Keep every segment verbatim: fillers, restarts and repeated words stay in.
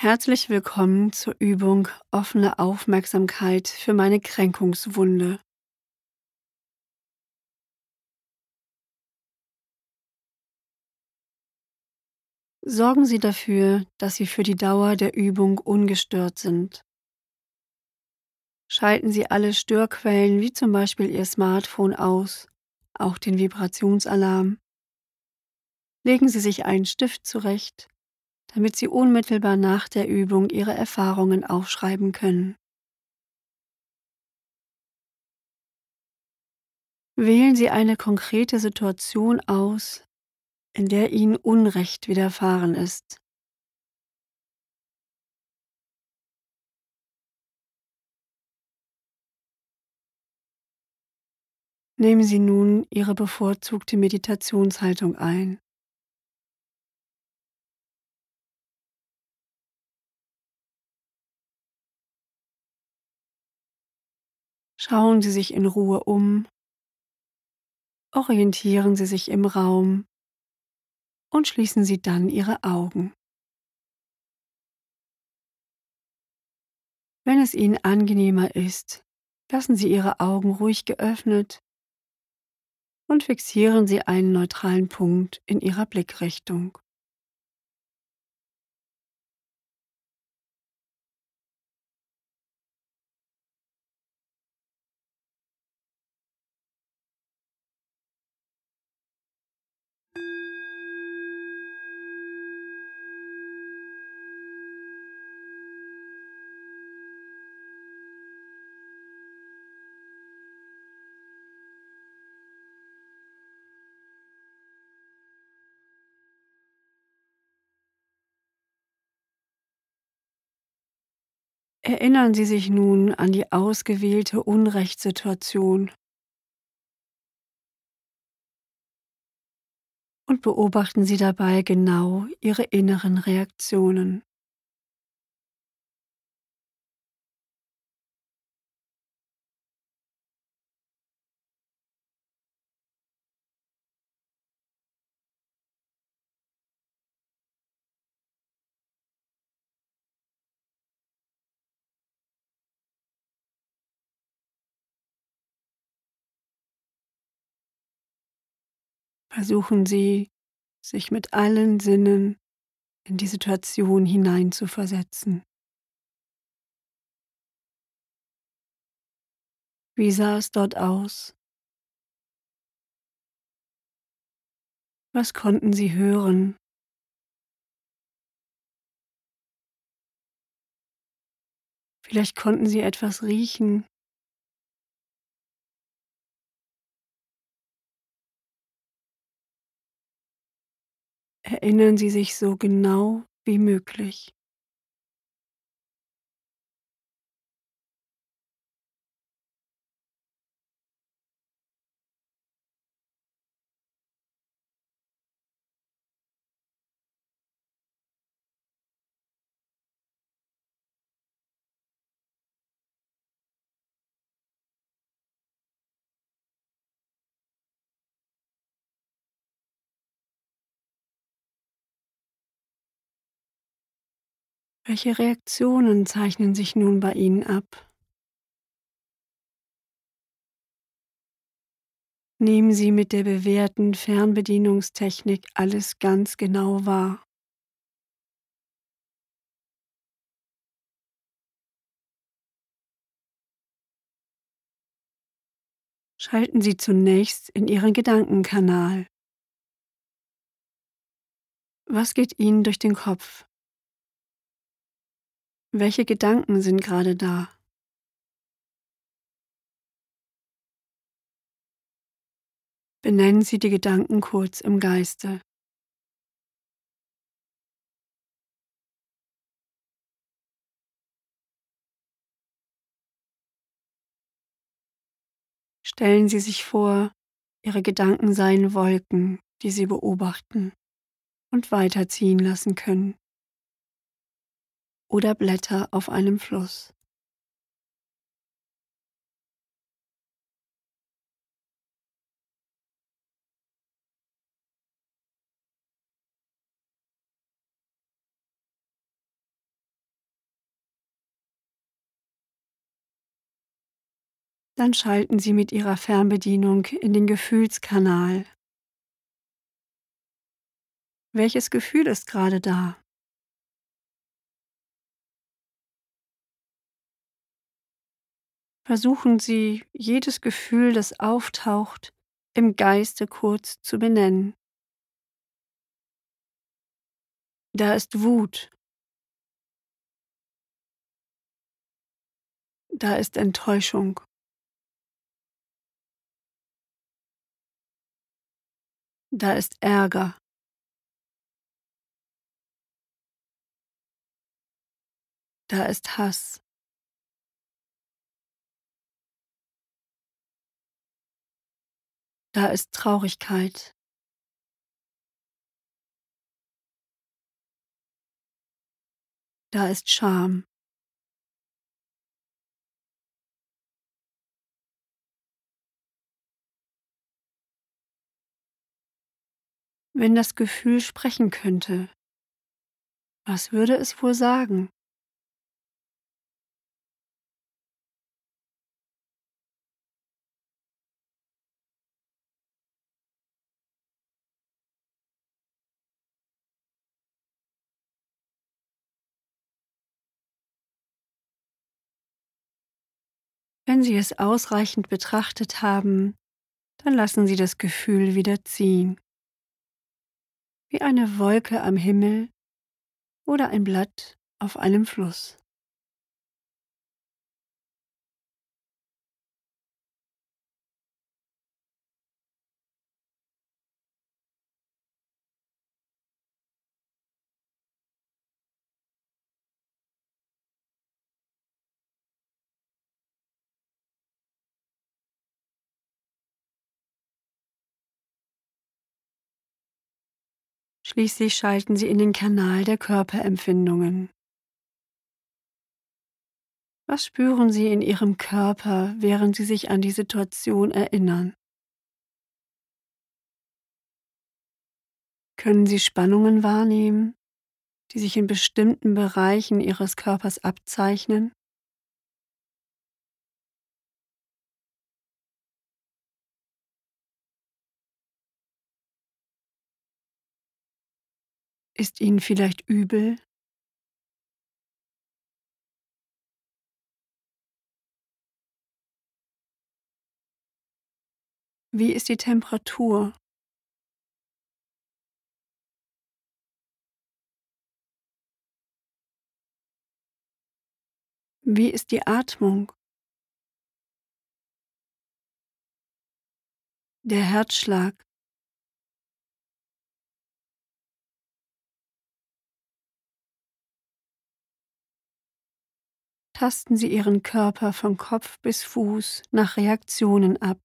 Herzlich willkommen zur Übung offene Aufmerksamkeit für meine Kränkungswunde. Sorgen Sie dafür, dass Sie für die Dauer der Übung ungestört sind. Schalten Sie alle Störquellen wie zum Beispiel Ihr Smartphone aus, auch den Vibrationsalarm. Legen Sie sich einen Stift zurecht, damit Sie unmittelbar nach der Übung Ihre Erfahrungen aufschreiben können. Wählen Sie eine konkrete Situation aus, in der Ihnen Unrecht widerfahren ist. Nehmen Sie nun Ihre bevorzugte Meditationshaltung ein. Schauen Sie sich in Ruhe um, orientieren Sie sich im Raum und schließen Sie dann Ihre Augen. Wenn es Ihnen angenehmer ist, lassen Sie Ihre Augen ruhig geöffnet und fixieren Sie einen neutralen Punkt in Ihrer Blickrichtung. Erinnern Sie sich nun an die ausgewählte Unrechtssituation und beobachten Sie dabei genau Ihre inneren Reaktionen. Versuchen Sie, sich mit allen Sinnen in die Situation hineinzuversetzen. Wie sah es dort aus? Was konnten Sie hören? Vielleicht konnten Sie etwas riechen. Erinnern Sie sich so genau wie möglich. Welche Reaktionen zeichnen sich nun bei Ihnen ab? Nehmen Sie mit der bewährten Fernbedienungstechnik alles ganz genau wahr. Schalten Sie zunächst in Ihren Gedankenkanal. Was geht Ihnen durch den Kopf? Welche Gedanken sind gerade da? Benennen Sie die Gedanken kurz im Geiste. Stellen Sie sich vor, Ihre Gedanken seien Wolken, die Sie beobachten und weiterziehen lassen können, oder Blätter auf einem Fluss. Dann schalten Sie mit Ihrer Fernbedienung in den Gefühlskanal. Welches Gefühl ist gerade da? Versuchen Sie, jedes Gefühl, das auftaucht, im Geiste kurz zu benennen. Da ist Wut. Da ist Enttäuschung. Da ist Ärger. Da ist Hass. Da ist Traurigkeit. Da ist Scham. Wenn das Gefühl sprechen könnte, was würde es wohl sagen? Wenn Sie es ausreichend betrachtet haben, dann lassen Sie das Gefühl wieder ziehen, wie eine Wolke am Himmel oder ein Blatt auf einem Fluss. Schließlich schalten Sie in den Kanal der Körperempfindungen. Was spüren Sie in Ihrem Körper, während Sie sich an die Situation erinnern? Können Sie Spannungen wahrnehmen, die sich in bestimmten Bereichen Ihres Körpers abzeichnen? Ist Ihnen vielleicht übel? Wie ist die Temperatur? Wie ist die Atmung? Der Herzschlag? Tasten Sie Ihren Körper von Kopf bis Fuß nach Reaktionen ab.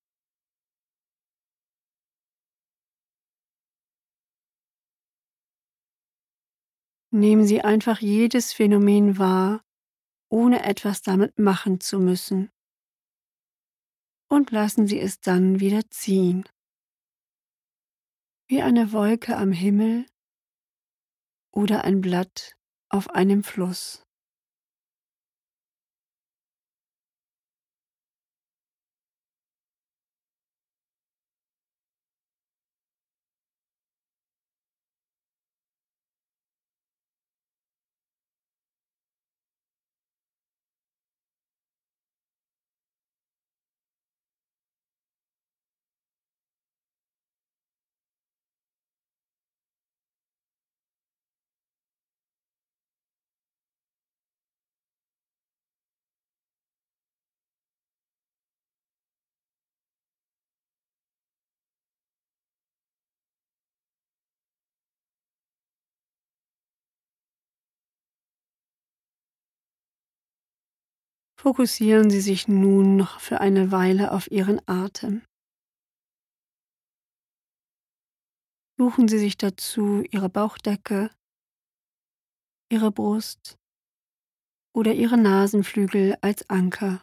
Nehmen Sie einfach jedes Phänomen wahr, ohne etwas damit machen zu müssen. Und lassen Sie es dann wieder ziehen. Wie eine Wolke am Himmel oder ein Blatt auf einem Fluss. Fokussieren Sie sich nun noch für eine Weile auf Ihren Atem. Suchen Sie sich dazu Ihre Bauchdecke, Ihre Brust oder Ihre Nasenflügel als Anker.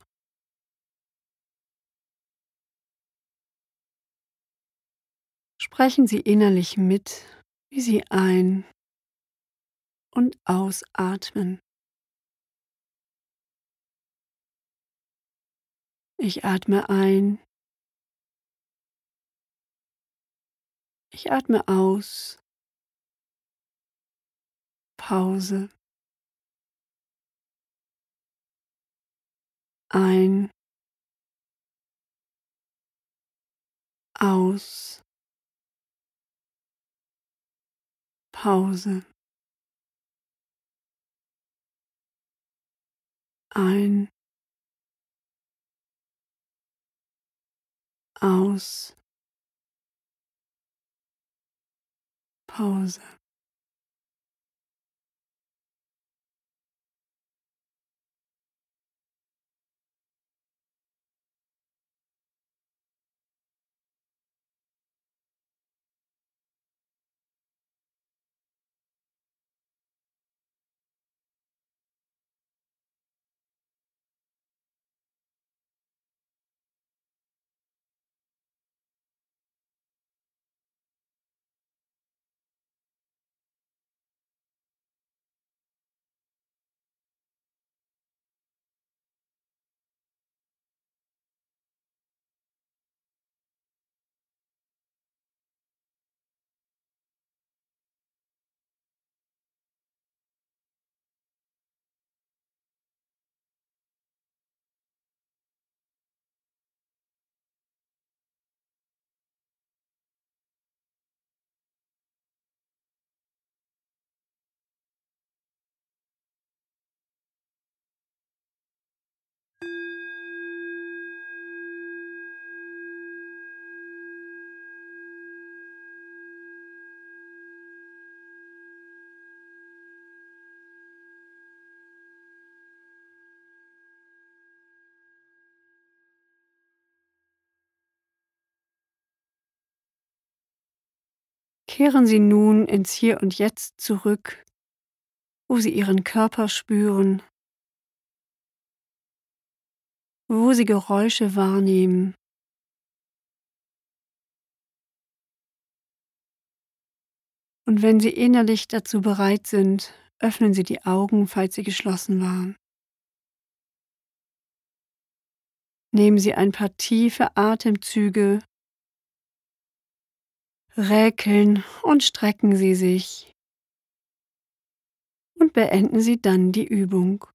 Sprechen Sie innerlich mit, wie Sie ein- und ausatmen. Ich atme ein. Ich atme aus. Pause. Ein. Aus. Pause. Ein. Aus. Pause. Kehren Sie nun ins Hier und Jetzt zurück, wo Sie Ihren Körper spüren, wo Sie Geräusche wahrnehmen. Und wenn Sie innerlich dazu bereit sind, öffnen Sie die Augen, falls sie geschlossen waren. Nehmen Sie ein paar tiefe Atemzüge, räkeln und strecken Sie sich und beenden Sie dann die Übung.